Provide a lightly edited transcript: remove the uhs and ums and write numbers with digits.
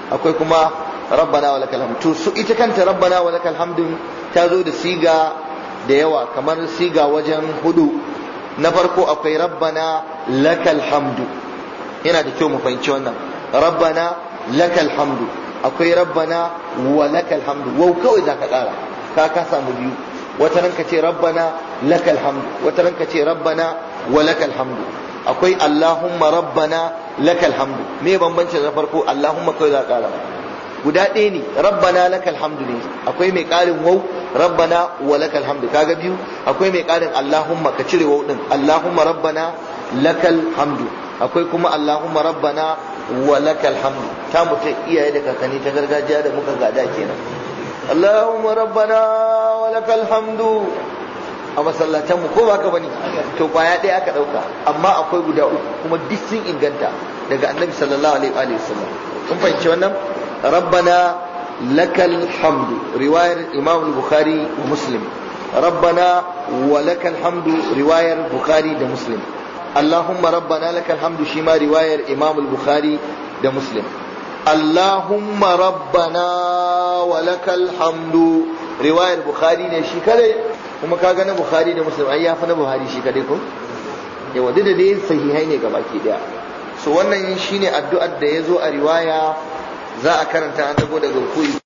akwai kuma rabbana wa lakal hamdu. To su ita kanta rabbana wa lakal hamdu ta zo da siga da yawa, kamar siga wajen 4. na farko akwai rabbana lakal hamdu, yana da kyau mu fahimci wannan. rabbana lakal hamdu, akwai rabbana wa lakal hamdu, wau kawai zaka ƙara ka samu biyu. wata ranka ce rabbana lakal hamdu, wata ranka ce rabbana wa lakal hamdu. akwai allahumma rabbana lakal hamdu. me bambancin na farko? allahumma kawai za ƙara, guda ɗaya ne. rabbana lakal hamdu ne, akwai mai ƙarin wau rabbana wa lakal hamdu, kaga biyu. akwai mai ƙarin allahumma, ka cire wau din, allahumma rabbana lakal hamdu. akwai kuma allahumma rabbana wa lakal hamdu, ta mutum iyaye da kakanni ta gargajiya da muka gada kenan. allahumma rabbana wa lakal hamdu a masallatan mu, ko ba ka bane? to kwaya ɗaya aka ɗauka, amma akwai guda uku kuma duk sun inganta daga annabi sallallahu alaihi wa sallam. kun fahimci wannan? rabbana lakal hamdu, riwayar imam al-bukhari wa muslim. rabbana wa lakal hamdu, riwayar bukhari da muslim. allahumma rabbana lakal hamdu, shi ma riwayar imam al-bukhari da muslim. allahumma rabbana wa lakal hamdu, riwayar bukhari ne shi kadai, kuma kaga na bukhari da muslim ai yafi na buhari shi kadai ko yawa, da dai sahihai ne gabaki daya. so wannan shine addu'ar da yazo a riwaya, za a karanta an dago daga rukuyi.